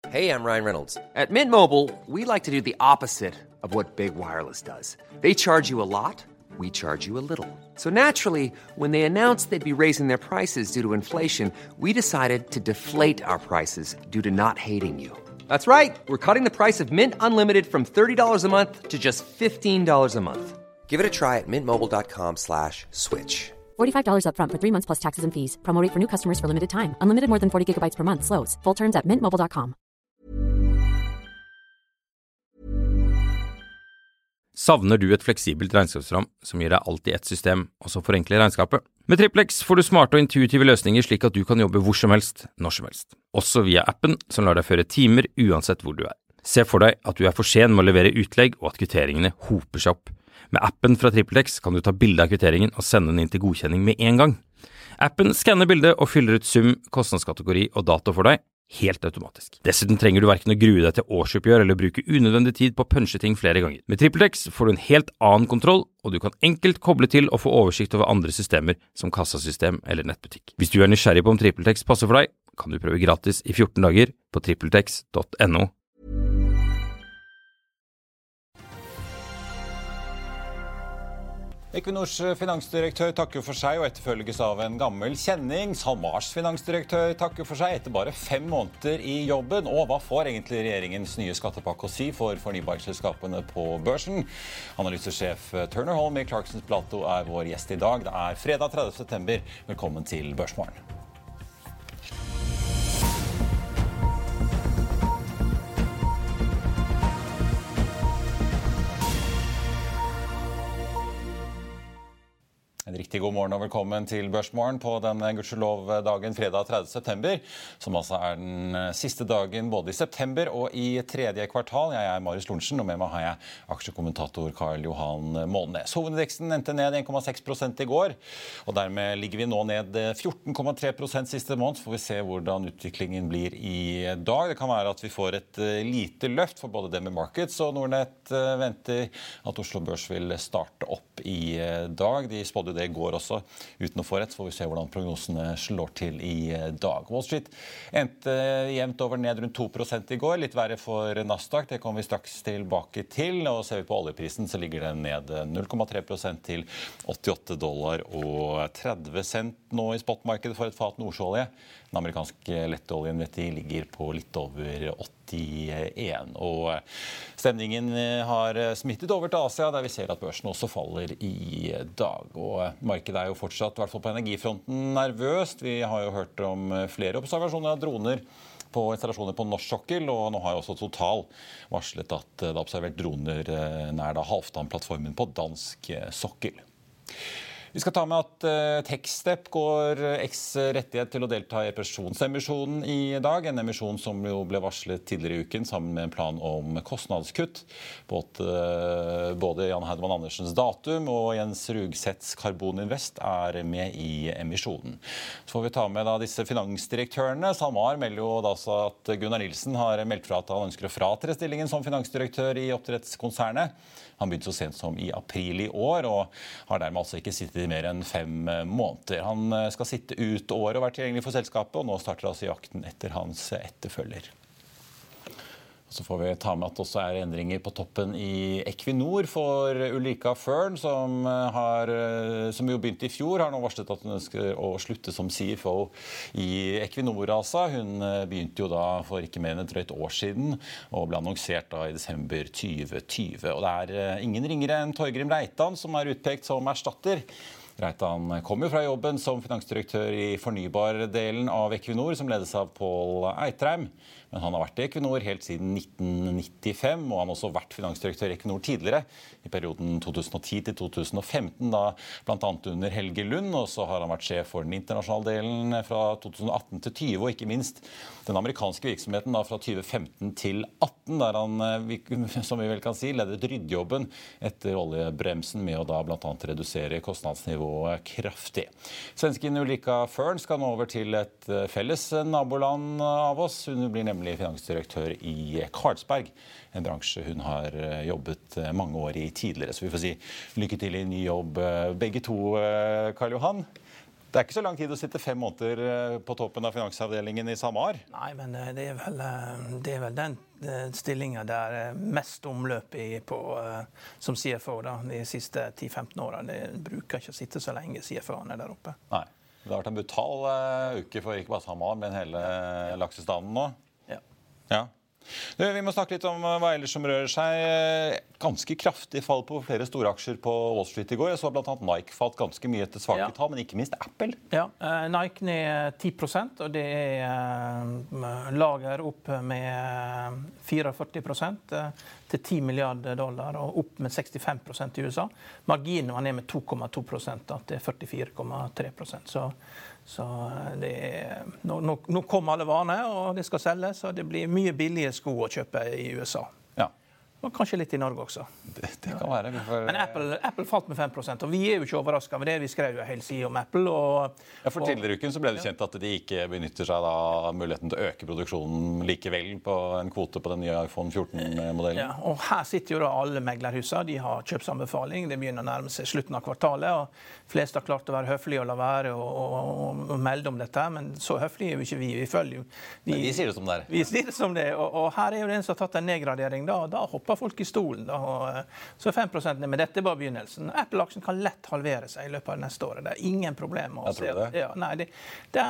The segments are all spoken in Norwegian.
Hey, I'm Ryan Reynolds. At Mint Mobile, we like to do the opposite of what Big Wireless does. They charge you a lot, we charge you a little. So naturally, when they announced they'd be raising their prices due to inflation, we decided to deflate our prices due to not hating you. That's right. We're cutting the price of Mint Unlimited from $30 a month to just $15 a month. Give it a try at mintmobile.com/switch. $45 up front for 3 months plus taxes and fees. Promo rate for new customers for limited time. Unlimited more than 40 gigabytes per month. Slows full terms at mintmobile.com. Savner du et fleksibelt regnskapsprogram som gir deg alt i ett system, og som forenkler regnskapet? Med Triplex får du smarte og intuitive løsninger slik at du kan jobbe hvor som helst, når som helst. Også via appen som lar deg føre timer uansett hvor du er. Se for deg at du er for sen med å levere utlegg og at kvitteringene hoper seg opp. Med appen fra Triplex kan du ta bilde av kvitteringen og sende den inn til godkjenning med en gang. Appen skanner bildet og fyller ut sum, kostnadskategori og dato for deg, helt automatisk. Dessuten trenger du hverken å grue deg til årsoppgjør eller bruke unødvendig tid på å punche ting flere ganger. Med Triplex får du en helt annen kontroll, og du kan enkelt koble til og få oversikt over andre systemer som kassasystem eller nettbutikk. Hvis du er nysgjerrig på om Triplex passer for deg, kan du prøve gratis i 14 dager på tripletex.no. Equinors finansdirektør takker for seg og etterfølges av en gammel kjenning. SalMars finansdirektør takker for seg etter bare 5 måneder i jobben. Og hva får egentlig regjeringens nye skattepakke å si for fornybarselskapene på børsen? Analysesjef Turner Holm i Clarksons Plato er vår gjest i dag. Det er fredag 30. september. Velkommen til Børsmorgen. En riktig god morgen og velkommen til Børsmorgen på den gudskjelov-dagen fredag 30. september, som altså er den siste dagen både i september og i tredje kvartal. Jeg er Marius Lorentzen, og med meg har jeg aksjekommentator Karl Johan Målnes. Hovedindeksen endte ned 1,6% i går, og dermed ligger vi nå ned 14,3% siste måned. Så får vi se hvordan utviklingen blir i dag. Det kan være at vi får et lite løft for både DNB Markets og Nordnet venter at Oslo Børs vil starte opp i dag. De spådde det går også uten å få rett, så får vi se hvordan prognosene slår til i dag. Wall Street endte jevnt over ned rundt 2% i går, litt verre for Nasdaq, det kommer vi straks tilbake til, og ser vi på oljeprisen så ligger den ned 0,3% til $88,30 nå i spotmarkedet for et fat nordsjøolje. Den amerikanske lettoljen ligger på litt over 81, og stemningen har smittet over til Asia, der vi ser at børsen også faller i dag. Og markedet er jo fortsatt, i hvert fall på energifronten, nervøst. Vi har jo hørt om flere observasjoner av droner på installasjoner på norsk sokkel, og nå har jo også Total varslet at det er observert droner nær Halfdan-plattformen på dansk sokkel. Vi skal ta med at Techstep går rettighet til å delta i represjonsemisjonen i dag. En emisjon som jo ble varslet tidligere i uken sammen med en plan om kostnadskutt. Både Jan Hedman Andersens Datum og Jens Rugsets Carbon Invest er med i emisjonen. Så får vi ta med da disse finansdirektørene. SalMar melder jo da at Gunnar Nilsen har meldt fra at han ønsker å fratre stillingen som finansdirektør i oppdrettskonsernet. Han begynte så sent som i april i år, og har dermed altså ikke sittet i mer enn 5 måneder. Han skal sitte ut året og være tilgjengelig for selskapet, og nå starter altså jakten etter hans etterfølger. Så får vi ta med at det også er endringer på toppen i Equinor for Ulrika Fearn, som jo begynte i fjor, har nå varslet at hun ønsker å slutte som CFO i Equinor. Hun begynte jo da for ikke mer enn et drøyt år siden, og ble annonsert da i desember 2020. Og det er ingen ringere enn Torgrim Reitan som er utpekt som erstatter. Reitan kom jo fra jobben som finansdirektør i fornybardelen av Equinor, som ledes av Pål Eitrheim. Men han har vært i Equinor helt siden 1995, og han har også vært finansdirektør i Equinor tidligere, i perioden 2010 til 2015, da blant annet under Helge Lund, og så har han vært sjef for den internasjonale delen fra 2018 til 20, og ikke minst den amerikanske virksomheten da fra 2015 til 18, der han, som vi vel kan si, ledet ryddjobben etter oljebremsen med å da blant annet redusere kostnadsnivået kraftig. Svensken Ulrika Fearn skal nå over til et felles naboland av oss. Hun blir nemlig finansdirektør i Carlsberg, en bransje hun har jobbet mange år i tidligere. Så vi får si lykke til i ny jobb begge to, Karl Johan. Det ikke så lang tid å sitte 5 måneder på toppen av finansavdelingen I SalMar. Nei, men det er vel den stillingen der mest omløp på som CFO da, de siste 10-15 årene. Det bruker ikke å sitte så lenge CFO-ene der oppe. Nei, det har vært en brutal uke for ikke bare SalMar, men hele laksestanden nå. Ja. Ja. Vi må snakke litt om hva ellers som rører seg. Ganske kraftig fall på flere store aksjer på Wall Street I går. Jeg så blant annet Nike falt ganske mye etter svake tall, men ikke minst Apple. Ja, Nike ned 10%, og det lager opp med 44% til $10 milliarder, og opp med 65% I USA. Marginen var ned med 2,2% til 44,3%. Så det nå kommer alle varene, og det skal selges, og det blir mye billige sko å kjøpe I USA. Ja. Og kanskje litt I Norge også. Det kan være. Men Apple falt med 5%, og vi jo ikke overrasket med det. Vi skrev jo hele siden om Apple. Ja, for tidligere uken så ble det kjent at de ikke benytter seg av muligheten til å øke produksjonen likevel på en kvote på den nye iPhone 14-modellen. Ja, og her sitter jo da alle meglerhusene. De har kjøpsanbefaling. Det begynner å nærme seg slutten av kvartalet, og flest har klart å være høflige og la være og melde om dette, men så høflige jo ikke vi. Vi følger jo... Vi sier det som det Vi sier det som det, og her jo det en som har tatt en nedgradering da hopper folk I stolen da, og så 5% ned, men dette bare begynnelsen. Apple-aksjen kan lett halvere seg I løpet av neste år. Det ingen problem å se. Ja, nei, det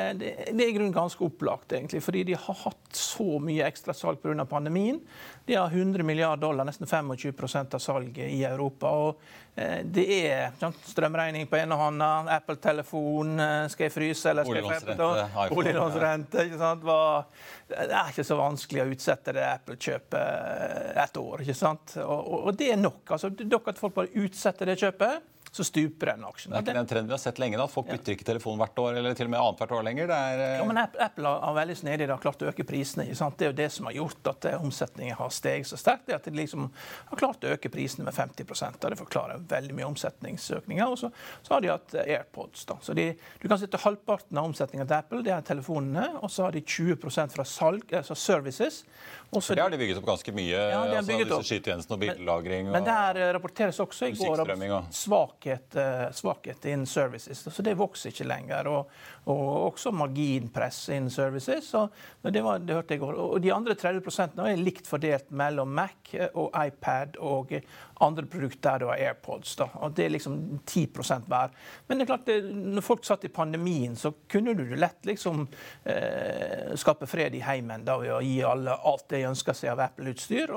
I grunnen ganske opplagt egentlig, fordi de har hatt så mye ekstra salg på grunn av pandemien. De har $100 milliarder, nesten 25% av salget I Europa, og det strømregning på ene hånda, Apple-telefon, skal jeg fryse eller skal jeg feppe? Boliglånsrente, ikke sant? Det ikke så vanskelig å utsette det Apple-kjøpet et år, ikke sant? Og det nok, altså, dere at folk bare utsetter det kjøpet, så stuper den aksjen. Det ikke den trenden vi har sett lenge da, at folk bytter ikke telefon hvert år, eller til og med annet hvert år lenger. Ja, men Apple har veldig snedig da klart å øke prisene, ikke sant? Det jo det som har gjort at omsetningen har steget så sterkt, det at de liksom har klart å øke prisene med 50%, og det forklarer veldig mye omsetningsøkninger, og så har de hatt AirPods da. Så du kan sitte halvparten av omsetningen til Apple, det telefonene, og så har de 20% fra salg, altså services. For det har de bygget opp ganske mye, altså disse skytjenestene og bildlagring. Men der rapporteres også I går om svakhet innen services, så det vokser ikke lenger, og også marginpress innen services, og det hørte jeg I går. Og de andre 30% likt fordelt mellom Mac og iPad og andre produkter der det var AirPods, da. Og det liksom 10% hver. Men det klart, når folk satt I pandemien, så kunne du lett liksom skape fred I heimen da, ved å gi alle alt det ønsker seg av Apple-utstyr,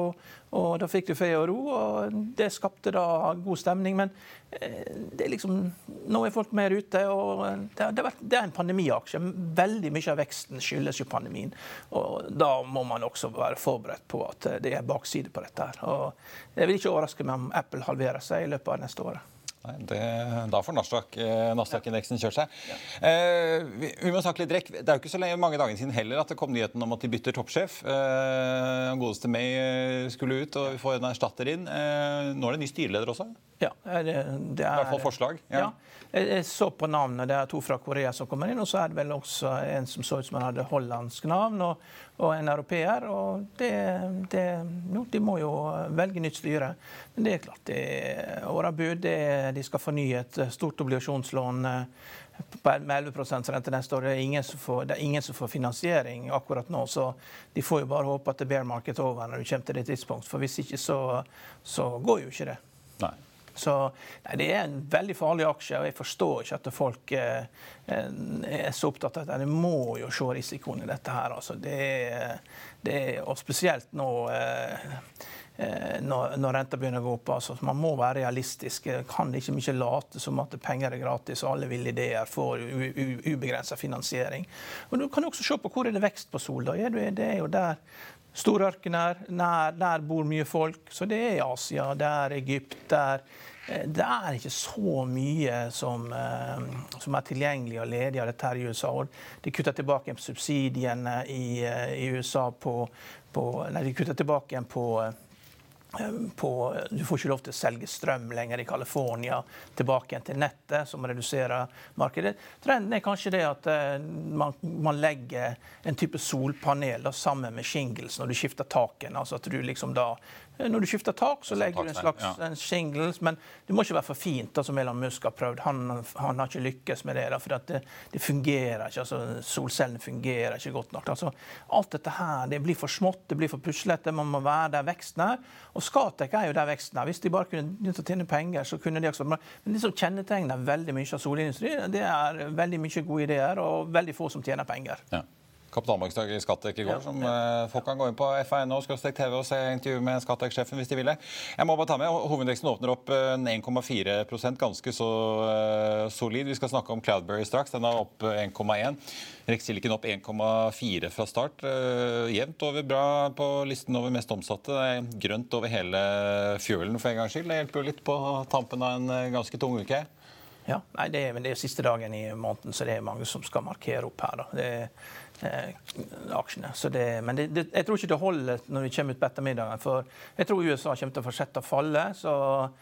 og da fikk du fred og ro, og det skapte da god stemning, men det liksom, nå folk mer ute, og det en pandemiaksje. Veldig mye av veksten skyldes jo pandemien, og da må man også være forberedt på at det bakside på dette her. Og jeg vil ikke overraske meg om Apple halverer seg I løpet av neste år. Nei, da får Nasdaq-indeksen kjørt seg. Vi må snakke litt rekk. Det jo ikke så mange dager siden heller at det kom nyheten om at de bytter toppsjef. Godeste May skulle ut, og vi får en erstatter inn. Nå det ny styreleder også? Ja, det I hvert fall forslag. Ja. Jeg så på navnet, det 2 fra Korea som kommer inn, og så det vel også en som så ut som han hadde hollandsk navn, og en europeer, og de må jo velge nytt styre. Men det klart, årabud, de skal fornye et stort obligasjonslån med 11% rente neste år. Det er ingen som får finansiering akkurat nå, så de får jo bare håpe at det bear market over når du kommer til det tidspunkt, for hvis ikke så går jo ikke det. Nei. Så nei, det en veldig farlig aksje, og jeg forstår ikke at folk så opptatt av det. De må jo se risikoen I dette her. Altså. Og spesielt nå når renta begynner å gå opp. Altså, man må være realistisk. Kan ikke mye late som at penger gratis, og alle ville ideer får ubegrenset finansiering. Og du kan også se på hvor det vekst på sol. Da. Det jo der store ørkener, der bor mye folk, så det I Asia, det Egypt, det ikke så mye som tilgjengelig og ledig av dette her I USA. De kuttet tilbake på subsidiene I USA de kuttet tilbake igjen på du får ikke lov til å selge strøm lenger I California, tilbake igjen til nettet, som reduserer markedet. Trenden kanskje det at man legger en type solpanel da, sammen med shingles når du skifter taken, altså at du liksom da Når du skifter tak, så legger du en slags shingles, men det må ikke være for fint, som Elon Musk har prøvd. Han har ikke lykkes med det, for at det fungerer ikke, altså solcellene fungerer ikke godt nok. Altså, alt dette her, det blir for smått, det blir for puslete, man må være der veksten er, og Scatec jo der veksten er. Hvis de bare kunne begynt å tjene penger, så kunne de også, men det som kjennetegner veldig mye av solindustri, det veldig mye gode ideer, og veldig få som tjener penger. Ja. Kapitalmarkedsdag I Scatec I går, som folk kan gå inn på FA.no/TV og se intervju med Scatec-sjefen hvis de vil det. Jeg må bare ta med, hovedindeksen åpner opp 1,4%, ganske så solid. Vi skal snakke om Cloudberry straks, den opp 1,1. Rex-Silicon opp 1,4 fra start. Jevnt over bra på listen over mest omsatte. Det grønt over hele fjølen for en gang skyld. Det hjelper jo litt på tampen av en ganske tung uke. Ja, nei, men det siste dagen I måneden, så det mange som skal markere opp her da. Aksjene. Så men jeg tror ikke det holder når vi kommer ut på ettermiddagen, for jeg tror USA kommer til å fortsette å falle, så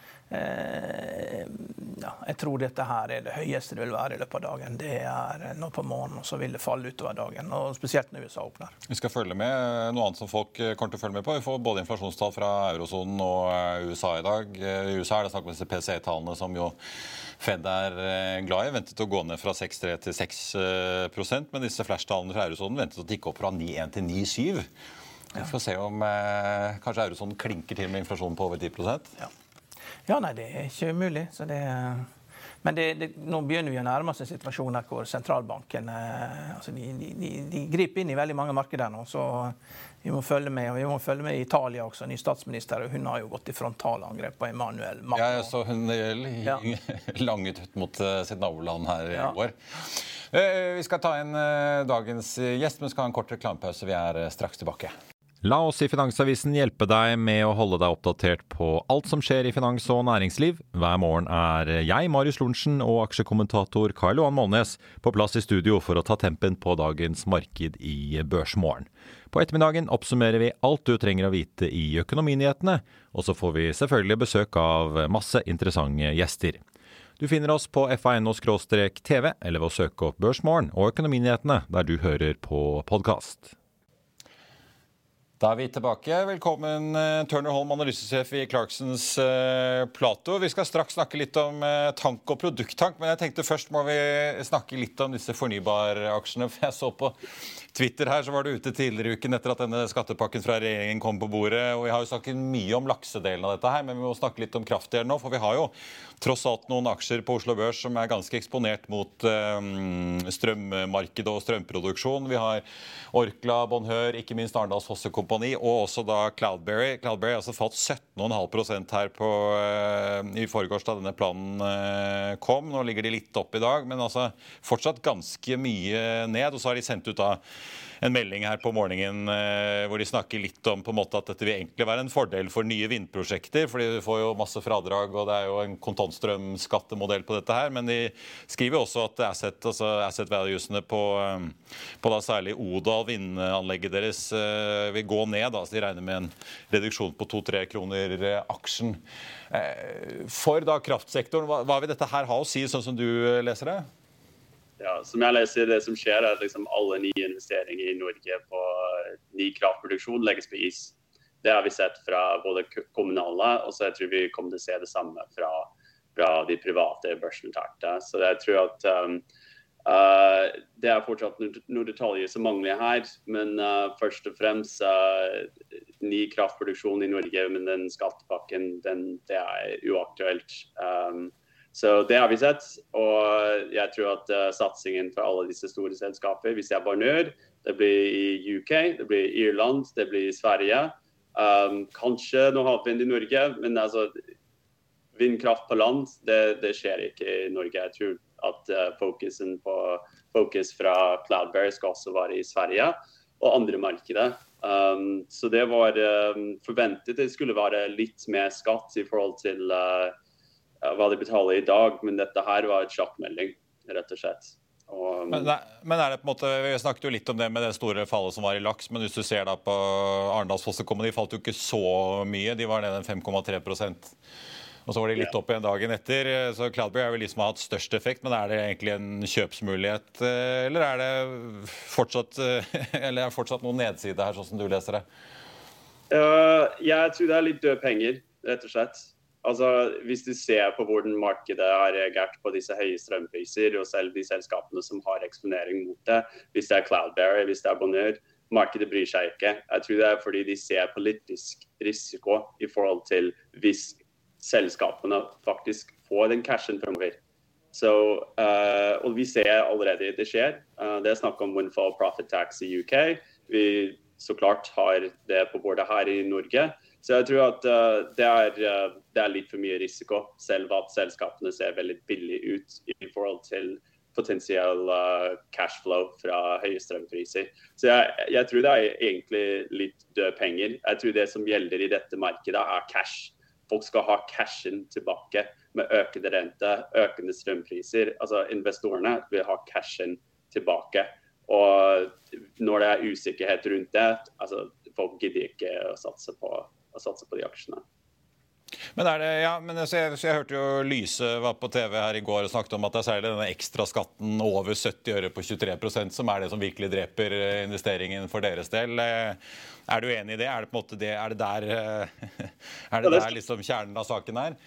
jeg tror dette her det høyeste det vil være I løpet av dagen. Det nå på morgenen, og så vil det falle utover dagen, og spesielt når USA åpner. Vi skal følge med noe annet som folk kommer til å følge med på. Vi får både inflasjonstall fra eurozonen og USA I dag. I USA det snakk om disse PCE-tallene som jo Fed glad I, ventet å gå ned fra 6,3 til 6%, men disse flashtallene fra eurozonen ventet å tikke opp fra 9,1 til 9,7. Vi får se om kanskje eurozonen klinker til med inflasjonen på over 10%. Ja, nei, det ikke umulig. Så men nå begynner vi å nærme oss en situasjon her hvor sentralbanken altså de griper inn I veldig mange markeder nå, så vi må følge med, og vi må følge med I Italia også. Ny statsminister, og hun har jo gått I frontalangrep på Emmanuel Macron. Ja, så hun langet ut mot sitt naboland her I år. Vi skal ta inn dagens gjest, men skal ha en kort reklamepause. Vi straks tilbake. La oss I Finansavisen hjelpe deg med å holde deg oppdatert på alt som skjer I finans og næringsliv. Hver morgen jeg, Marius Lorentzen, og aksjekommentator Karl Johan Målnes på plass I studio for å ta tempen på dagens marked I Børsmorgen. På ettermiddagen oppsummerer vi alt du trenger å vite I økonominyhetene, og så får vi selvfølgelig besøk av masse interessante gjester. Du finner oss på FA.no/TV eller ved å søke opp Børsmorgen og økonominyhetene der du hører på podcast. Da vi tilbake. Velkommen Turner Holm, analysesjef I Clarksons Plato. Vi skal straks snakke litt om tank og produkttank, men jeg tenkte først må vi snakke litt om disse fornybaraksjene, for jeg så på Twitter her, så var du ute tidligere I uken etter at denne skattepakken fra regjeringen kom på bordet, og vi har jo snakket mye om laksedelen av dette her, men vi må snakke litt om kraftdelen nå, for vi har jo tross alt noen aksjer på Oslo Børs som ganske eksponert mot strømmarkedet og strømproduksjon. Vi har Orkla, Bonheur, ikke minst Arendals Fosse Kompani, og også da Cloudberry. Cloudberry har altså falt 17,5% her I forgårs da denne planen kom. Nå ligger de litt opp I dag, men altså fortsatt ganske mye ned, og så har de sendt ut da en melding her på morgenen hvor de snakker litt om på en måte at dette vil egentlig være en fordel for nye vindprosjekter, fordi du får jo masse fradrag, og det jo en kontantstrømskattemodell på dette her, men de skriver også at asset valuesene på da særlig Odal vindanlegget deres vil gå ned, da, så de regner med en reduksjon på 2-3 kroner aksjen. For da kraftsektoren, hva vil dette her ha å si, sånn som du leser det? Ja, som jeg leser, det som skjer liksom alle nye investeringer I Norge på ny kraftproduksjon legges på is. Det har vi sett fra både kommunale, og så jeg tror vi kommer til å se det samme fra de private børsnoterte. Så jeg tror at det fortsatt noen detaljer som mangler her, men først og fremst ny kraftproduksjon I Norge, men den skattepakken, det uaktuelt. Så det har vi sett, og jeg tror at satsingen for alle disse store selskaper, vi ser Bonheur, det blir I UK, det blir I Irland, det blir I Sverige. Kanskje noe havvind I Norge, men altså, vindkraft på land, det skjer ikke I Norge. Jeg tror at fokus fra Cloudberry skal også være I Sverige og andre markeder. Så det var forventet, det skulle være litt mer skatt I forhold til hva de betaler I dag, men dette her var et sjokkmelding, rett og slett. Men det på en måte, vi snakket jo litt om det med det store fallet som var I laks, men hvis du ser da på Arendals Fosse Kompani, de falt jo ikke så mye, de var nede 5,3%. Og så var de litt opp igjen dagen etter, så Cloudberry vel de som har hatt størst effekt, men det egentlig en kjøpsmulighet, eller det fortsatt noen nedside her, sånn som du leser det? Jeg tror det litt døde penger, rett og slett. Altså, hvis du ser på hvordan markedet har reagert på disse høye strømpriser, og selv de selskapene som har eksponering mot det, hvis det Cloudberry, hvis det Bonheur, markedet bryr seg ikke. Jeg tror det fordi de ser politisk risiko i forhold til hvis selskapene faktisk får den cashen fremover. Så, og vi ser allerede det skjer. Det snakk om windfall profit tax i UK. Vi så klart har det på bordet her i Norge. Så jeg tror at det litt for mye risiko, selv at selskapene ser veldig billig ut i forhold til potensiell cashflow fra høye strømpriser. Så jeg tror det egentlig litt døde penger. Jeg tror det som gjelder i dette markedet cash. Folk skal ha cashen tilbake med økende rente, økende strømpriser. Altså investorene vil ha cashen tilbake. Og når det usikkerhet rundt det, altså folk gidder ikke å satse på de aksjene. Men men jeg hørte jo Lyse var på TV her i går og snakket om at det særlig denne ekstra skatten over 70 øre på 23% som det som virkelig dreper investeringen for deres del. Du enig i det? Det på en måte det? Det der liksom kjernen av saken her?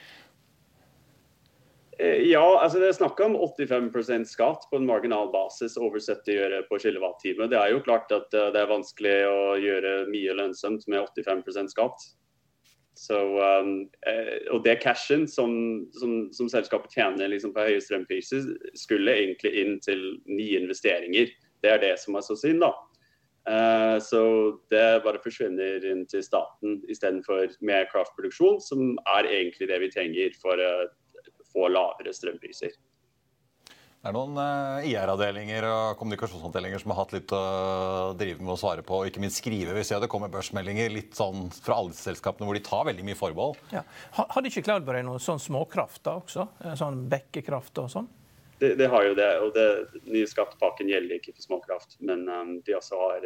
Ja, altså det snakk om 85% skatt på en marginal basis over 70 øre på kilowattime. Det jo klart at det vanskelig å gjøre mye lønnsomt med 85% skatt. Så, og det cashen som selskapet tjener liksom på høye strømpriser skulle egentlig inn til nye investeringer. Det det som så synd da. Så det bare forsvinner inn til staten I stedet for mer kraftproduksjon, som egentlig det vi trenger for å få lavere strømpriser. Det noen IR-avdelinger og kommunikasjonsavdelinger som har hatt litt å drive med å svare på, og ikke minst skrive. Vi ser det kommer børsmeldinger litt sånn fra alle selskapene hvor de tar veldig mye forbehold. Ja. Hadde ikke Cloudberry noe sånn småkraft da også? Sånn bekkekraft og sånn? Det har jo det, og det nye skattepakken gjelder ikke for småkraft, men de også har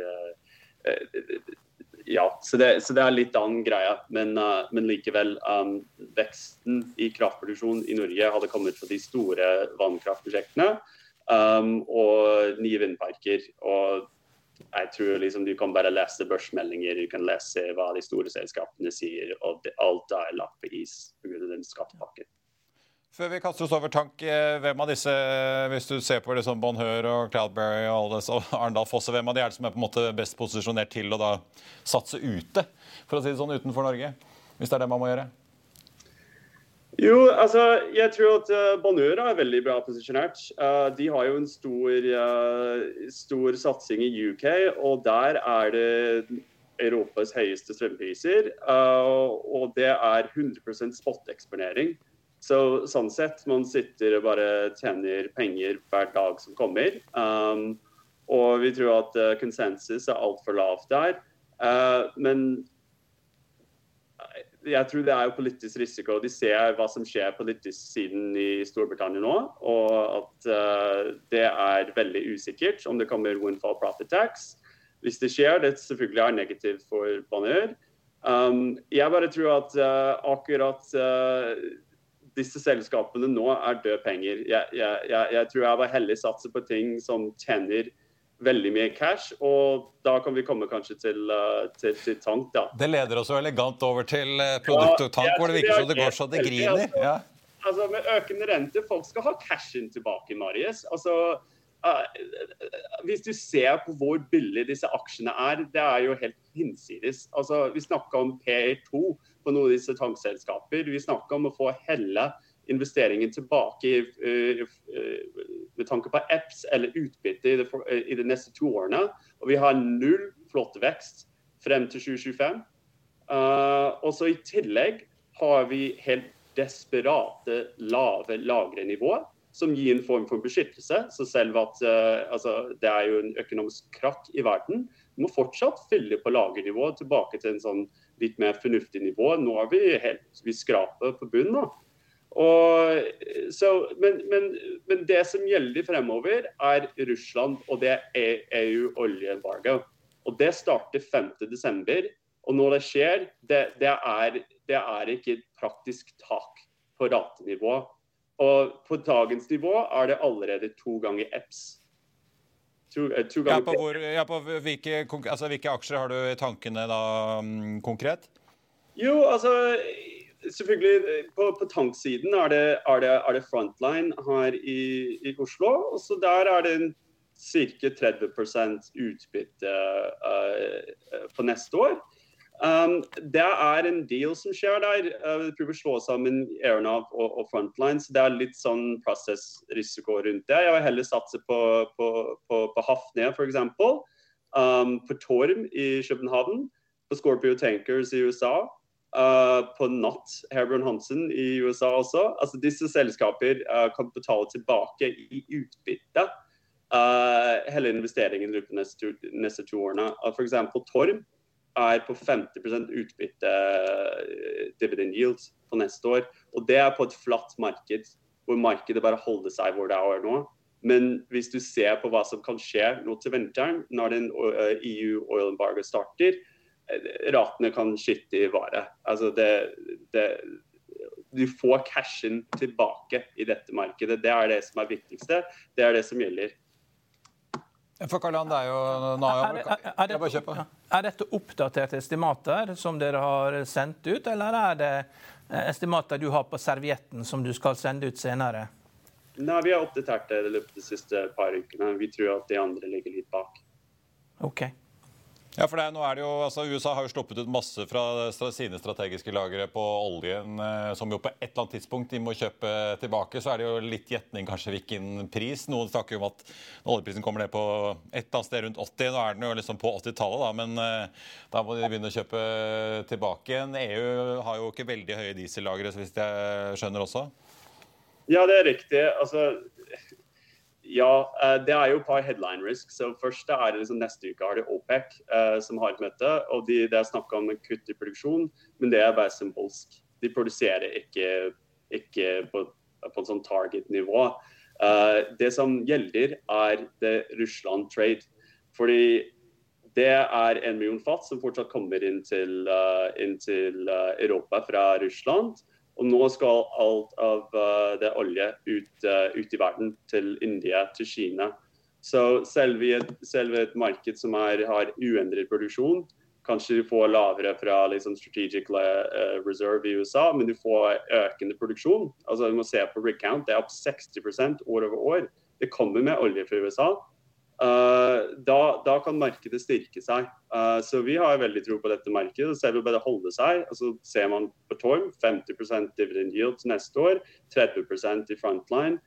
ja, så det litt annen greie, men likevel veksten I kraftproduksjon I Norge hadde kommet fra de store vannkraftprosjektene og nye vindparker, og jeg tror liksom du kan bare lese børsmeldinger, du kan lese hva de store selskapene sier, og alt lagt på is på grunn av den skattepakken. Før vi kaster oss over tank, hvem av disse, hvis du ser på det som Bonheur og Cloudberry og Arendal Fosse, hvem av de det som på en måte best posisjonert til å da satse ute, for å si det sånn, utenfor Norge, hvis det det man må gjøre? Jo, altså, jeg tror at Bonheur veldig bra posisjonert. De har jo en stor satsing I UK, og der det Europas høyeste strømpriser, og det 100% spot-eksponering. Så sånn sett, man sitter og bare tjener penger hver dag som kommer. Og vi tror at konsensus alt for lavt der. Men jeg tror det jo politisk risiko. De ser hva som skjer politisk siden I Storbritannia nå, og at det veldig usikkert om det kommer windfall profit tax. Hvis det skjer, det selvfølgelig negativt for Bonheur. Jeg bare tror at akkurat disse selskapene nå døde penger. Jeg tror jeg var heldig satse på ting som tjener veldig mye cash, og da kan vi komme kanskje til tank da. Det leder oss jo elegant over til produkt og tank, hvor det virker så det går så det griner. Ja. Altså med økende rente, folk skal ha cashen tilbake, Marius. Altså, hvis du ser på hvor billig disse aksjene det jo helt hinsides. Altså, vi snakker om P2 på noen av disse tankselskaper. Vi snakker om å få hele investeringen tilbake med tanke på apps eller utbytte I de neste 2 årene. Og vi har 0 flott vekst frem til 2025. Og så I tillegg har vi helt desperate lave lagrenivåer som gir en form for beskyttelse, så selv at det jo en økonomisk krakk I verden, vi må fortsatt fylle på lagernivå tilbake til en sånn litt mer fornuftig nivå. Nå vi skraper på bunnen. Men det som gjelder fremover Russland, og det jo oljeembargo. Og det starter 5. desember, og når det skjer, det ikke et praktisk tak på ratenivå. Og på dagens nivå det allerede 2 ganger EPS. to ganger. Hvilke aksjer har du I tankene da, konkret? Jo, altså, selvfølgelig på tanksiden det Frontline her I Oslo, og så der det cirka 30% utbytte på neste år. Det en deal som skjer der. Vi prøver å slå sammen Aeronav og Frontline, så det litt sånn prosessrisiko rundt det. Jeg vil heller satse på Hafnia, for eksempel, på Torm I København, på Scorpio Tankers I USA, på Natt, Herbjørn Hansen I USA også. Altså, disse selskaper kan betale tilbake I utbytte hele investeringen I de neste 2 årene. For eksempel Torm på 50% utbytte dividend yield på neste år, og det på et flatt marked, hvor markedet bare holder seg hvor det nå. Men hvis du ser på hva som kan skje nå til vinteren, når den EU oil embargo starter, ratene kan skytte I vare. Altså du får cashen tilbake I dette markedet. Det det som viktigste. Det det som gjelder. For Karl-Johan, det jo... dette oppdaterte estimater som dere har sendt ut, eller det estimater du har på servietten som du skal sende ut senere? Nei, vi har oppdatert det I løpet de siste par ukene. Vi tror at de andre ligger litt bak. Ok. Ja, for nå det jo, altså USA har jo sluppet ut masse fra sine strategiske lagre på oljen, som jo på et eller annet tidspunkt de må kjøpe tilbake, så det jo litt gjetning kanskje hvilken pris. Noen snakker jo om at oljeprisen kommer ned på et eller annet sted rundt 80, nå den jo liksom på 80-tallet da, men da må de begynne å kjøpe tilbake igjen. EU har jo ikke veldig høye diesellagre, så hvis jeg skjønner også. Ja, det riktig. Altså... Ja, det jo et par headline risks. Så først det liksom neste uke har det OPEC som har et møte, og det snakket om en kutt I produksjon, men det bare symbolsk. De produserer ikke på en sånn target-nivå. Det som gjelder det Russland-trade, fordi det 1 million fat som fortsatt kommer inn til Europa fra Russland, og nå skal alt av det olje ut I verden til India, til Kina. Så selv et marked som har uendret produksjon, kanskje du får lavere fra liksom, strategic reserve I USA, men du får økende produksjon. Altså du må se på rig count, det opp 60% år over år. Det kommer med olje fra USA. Da kan markedet styrke seg. Så vi har veldig tro på dette markedet, og selv bare holde seg. Altså ser man på Torm, 50% dividend yield neste år, 30% I Frontline,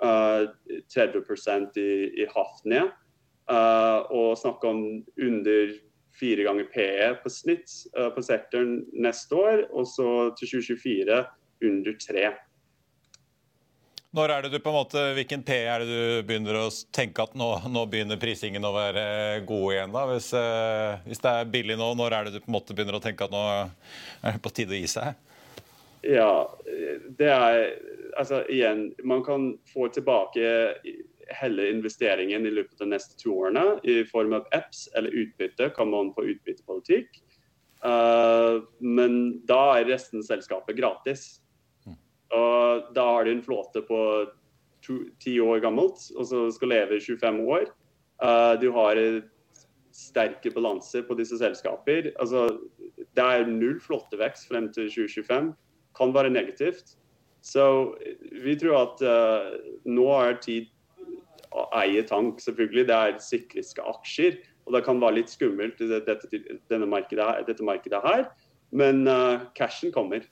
30% I Hafnia, og snakke om under 4 ganger PE på snitt på sektoren neste år, og så til 2024 under 3. Når det du på en måte, hvilken PE det du begynner å tenke at nå begynner prisingen å være god igjen da? Hvis det billig nå, når det du på en måte begynner å tenke at nå det på tide å gi seg? Ja, det altså igjen, man kan få tilbake hele investeringen I løpet av neste 2 årene I form av EPS eller utbytte, kan man få utbyttepolitikk. Men da resten selskapet gratis. Og da har du en flåte på 10 år gammelt, og så skal leve 25 år. Du har sterke balanser på disse selskaper. Altså, det 0 flåtevekst frem til 2025. Kan være negativt. Så vi tror at nå tid å eie tank. Selvfølgelig, det sykliske aksjer, og det kan være litt skummelt I dette markedet her. Men cashen kommer.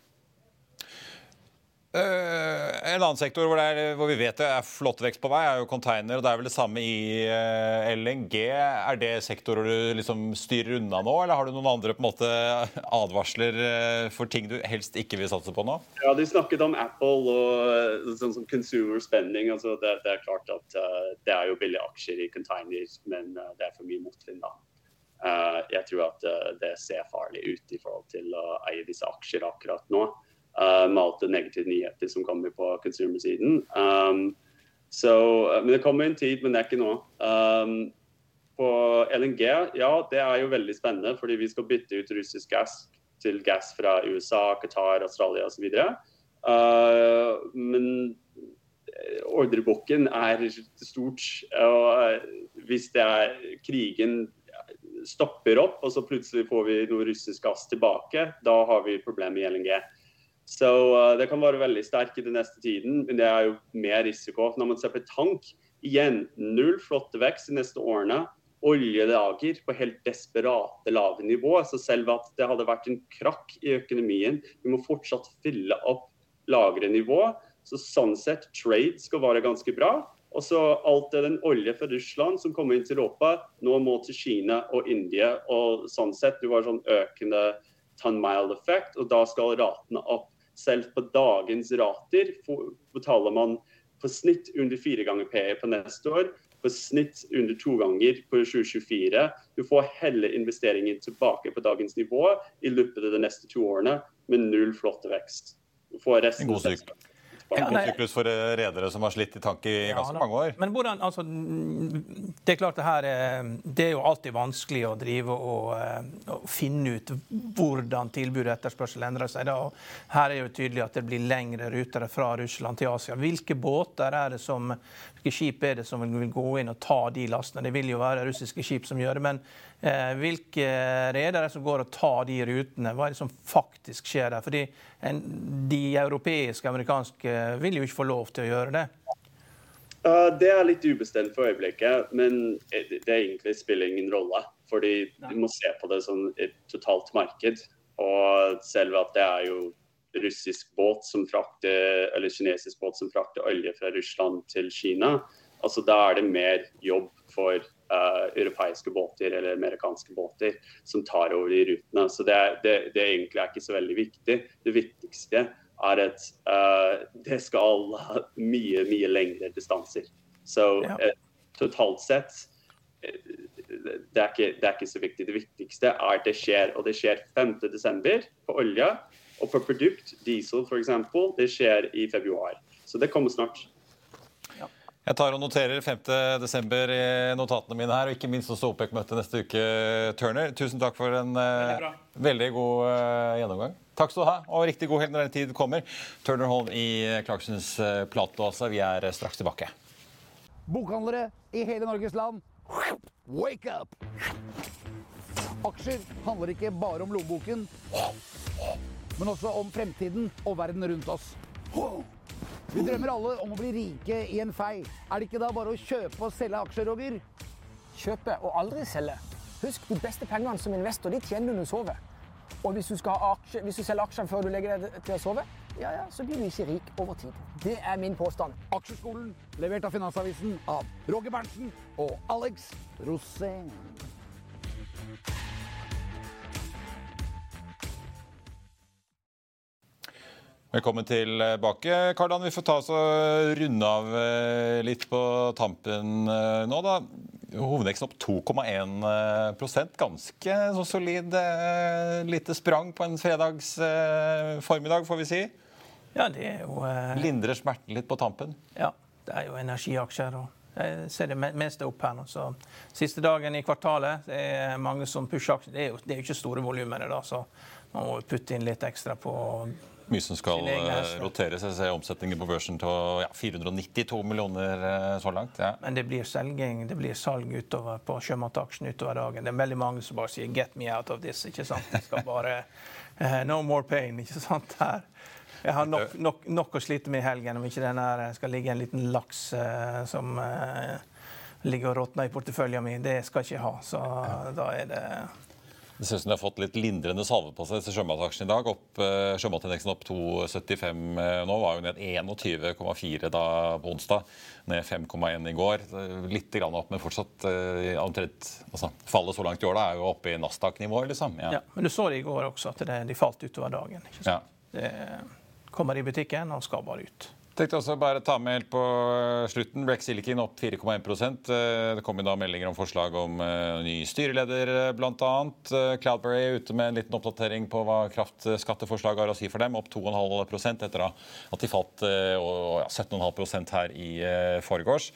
En annen sektor hvor vi vet det flåtevekst på vei jo container, og det vel det samme I LNG. Det sektorer du liksom styrer unna nå, eller har du noen andre på en måte advarsler for ting du helst ikke vil satse på nå? Ja, de snakket om Apple og sånn som consumer spending, altså det klart at det jo billige aksjer I container, men det for mye motvind da. Jeg tror at det ser farlig ut I forhold til å eie disse aksjer akkurat nå. Med alt det negative nyheter som kommer på consumer-siden. Men det kommer en tid, men det ikke nå. På LNG, ja, det jo veldig spennende, fordi vi skal bytte ut russisk gass til gass fra USA, Qatar, Australia og så videre. Men ordreboken stort, og hvis krigen stopper opp, og så plutselig får vi noe russisk gass tilbake, da har vi problemer i LNG. Så det kan være veldig sterkt i den neste tiden, men det jo mer risiko. Når man ser på tank, igjen, null flotte vekst de neste årene, oljelager på helt desperate lave nivå, så selv at det hadde vært en krakk i økonomien, vi må fortsatt fylle opp lagrenivå, så sånn sett trade skal være ganske bra, og så alt den olje fra Russland som kommer inn til Europa, nå må til Kina og India, og sånn sett det var sånn økende ton-mile-effekt, og da skal ratene opp. Selv på dagens rater betaler man på snitt under 4 ganger PE på neste år, på snitt under 2 ganger på 2024. Du får hele investeringen tilbake på dagens nivå i løpet av de neste 2 årene, med null flotte vekst. Du får resten en god syklus for redere som har slitt i tank i ganske mange år. Men hvordan, altså, det klart det jo alltid vanskelig å drive og finne ut hvordan tilbud og etterspørsel endrer seg. Da. Og her jo tydelig at det blir lengre ruter fra Russland til Asia. Hvilke båter det hvilke skip det som vil gå inn og ta de lastene? Det vil jo være russiske skip som gjør det, men hvilke redere som går og tar de rutene? Hva det som faktisk skjer der? Fordi de europeiske, amerikanske vil jo ikke få lov til å gjøre det. Det litt ubestemt for øyeblikket, men det egentlig spiller ingen rolle. Fordi du må se på det som et totalt marked. Og selv at det jo russisk båt som frakter, eller kinesisk båt som frakter olje fra Russland til Kina, altså da det mer jobb for europeiske båter eller amerikanske båter som tar over de rutene. Så det egentlig ikke så veldig viktig. Det viktigste at det skal ha mye lengre distanser. Så totalt sett, det ikke så viktig. Det viktigste at det skjer, og det skjer 5. desember på olje, og på produkt, diesel for eksempel, det skjer i februar. Så det kommer snart. Jeg tar og noterer 5. desember i notatene mine her, og ikke minst også OPEC-møte neste uke, Turner. Tusen takk for en veldig god gjennomgang. Takk skal du ha, og riktig god helg når den tid kommer. Turner Holm i Clarksons Platoasa. Vi straks tilbake. Bokhandlere i hele Norges land, wake up! Aksjer handler ikke bare om lommeboken, men også om fremtiden og verden rundt oss. Vi drømmer alle om å bli rike i en fei. Det ikke da bare å kjøpe og selge aksjer, Roger? Kjøpe og aldri selge. Husk, de beste pengene som investor, de tjener du når du sover. Og hvis du selger aksjer før du legger deg til å sove, så blir du ikke rik over tid. Det min påstand. Aksjeskolen, levert av Finansavisen av Roger Berntsen og Alex Rosén. Velkommen tilbake. Karl-Dan, vi får ta oss og runde av litt på tampen nå da. Hovedveksten opp 2,1%, ganske så solid, lite sprang på en fredags formiddag, får vi si. Ja, det jo... Lindrer smerten litt på tampen. Ja, det jo energiaksjer, og jeg ser det meste opp her nå. Så siste dagen i kvartalet, det mange som pusher aksjer. Det jo ikke store volumene da, så man må putte inn litt ekstra på... Mye som skal roteres. Jeg ser omsetningen på børsen til 492 millioner så langt. Ja. Men det blir salg utover på sjømataksjen utover dagen. Det veldig mange som bare sier get me out of this, ikke sant? Det skal bare no more pain, ikke sant? Her. Jeg har nok å slite med i helgen, om ikke den her skal ligge en liten laks som ligger og råtner i porteføljen min. Det skal jeg ikke ha, så da det... Det ser ut som de har fått litt lindrende salve på seg til sjømataksjen i dag. Sjømatindeksen opp 2,75 nå, var jo ned 21,4 da på onsdag, ned 5,1 i går. Litt grann opp, men fortsatt omtrent, altså, fallet så langt i år da jo oppe i Nasdaq-nivå, liksom. Ja, men du så det i går også, at de falt utover dagen, ikke sant? Det kommer i butikken og skal bare ut. Jeg tenkte også bare ta med helt på slutten. Rex Silicon opp 4,1%. Det kommer da meldinger om forslag om ny styreleder blant annet. Cloudberry ute med en liten oppdatering på hva kraftskatteforslag har å si for dem. Opp 2,5% etter at de falt 17,5% her i forgårs.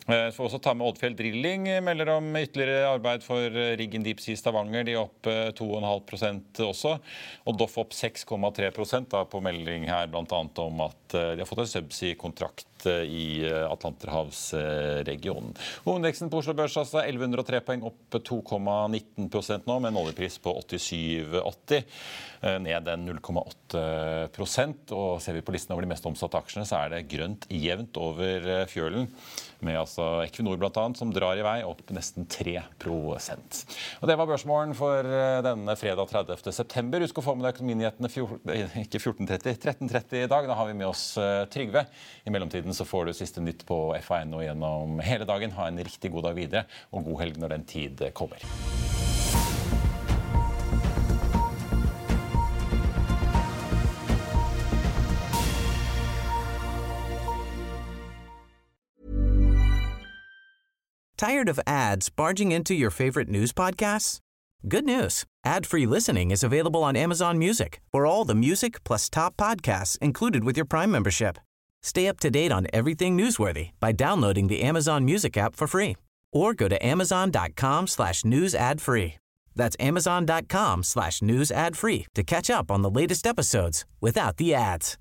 Så får også ta med Oddfjell Drilling, melder om ytterligere arbeid for riggen Deep Sea Stavanger. De opp 2,5% også, og Doff opp 6,3% da, på melding her, blant annet om at de har fått en subsea-kontrakt i Atlanterhavsregionen. Hovedindeksen på Oslo Børs altså 1103 poeng, opp 2,19% nå, med en oljepris på 87,80, ned en 0,8%. Og ser vi på listen over de mest omsatte aksjene, så er det grønt jevnt over fjølen, med altså Equinor blant annet, som drar i vei opp nesten 3%. Og det var børsmorgen for denne fredag 30. september. Husk å få med deg økonominyhetene ikke 14.30, 13.30 i dag. Da har vi med oss Trygve. I mellomtiden så får du siste nytt på FA1 og gjennom hele dagen. Ha en riktig god dag videre, og god helg når den tid kommer. Tired of ads barging into your favorite news podcasts? Good news. Ad-free listening is available on Amazon Music for all the music plus top podcasts included with your Prime membership. Stay up to date on everything newsworthy by downloading the Amazon Music app for free or go to amazon.com/news ad free. That's amazon.com/news ad free to catch up on the latest episodes without the ads.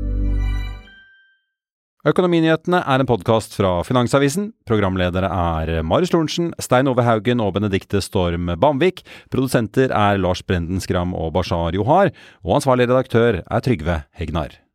Økonominyhetene en podcast fra Finansavisen. Programledere Marius Lorentzen, Stein Ove Haugen og Benedikte Storm Bamvik. Produsenter Lars Brenden Skram og Bashar Johar. Og ansvarlig redaktør Trygve Hegnar.